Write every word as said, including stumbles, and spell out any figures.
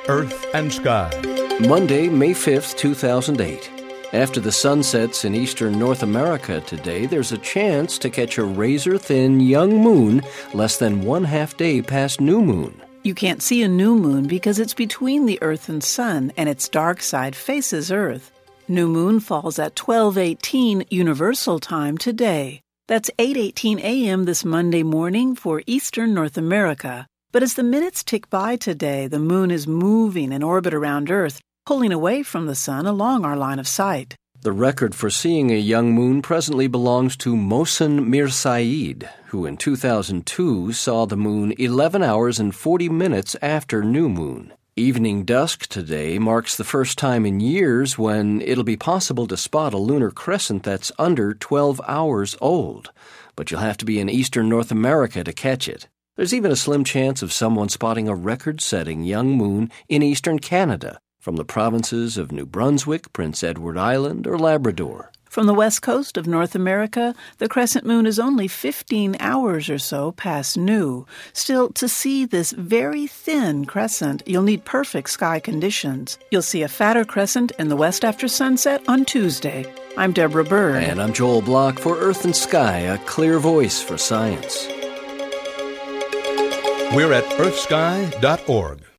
Earth and Sky. Monday, May fifth, two thousand eight. After the sun sets in eastern North America today, there's a chance to catch a razor-thin young moon less than one half day past new moon. You can't see a new moon because it's between the Earth and Sun, and its dark side faces Earth. New moon falls at twelve eighteen Universal Time today. That's eight eighteen a.m. this Monday morning for eastern North America. But as the minutes tick by today, the moon is moving in orbit around Earth, pulling away from the sun along our line of sight. The record for seeing a young moon presently belongs to Mohsen Mirsaeed, who in two thousand two saw the moon eleven hours and forty minutes after new moon. Evening dusk today marks the first time in years when it'll be possible to spot a lunar crescent that's under twelve hours old, but you'll have to be in eastern North America to catch it. There's even a slim chance of someone spotting a record-setting young moon in eastern Canada, from the provinces of New Brunswick, Prince Edward Island, or Labrador. From the west coast of North America, the crescent moon is only fifteen hours or so past new. Still, to see this very thin crescent, you'll need perfect sky conditions. You'll see a fatter crescent in the west after sunset on Tuesday. I'm Deborah Bird. And I'm Joel Block for Earth and Sky, a clear voice for science. We're at earth sky dot org.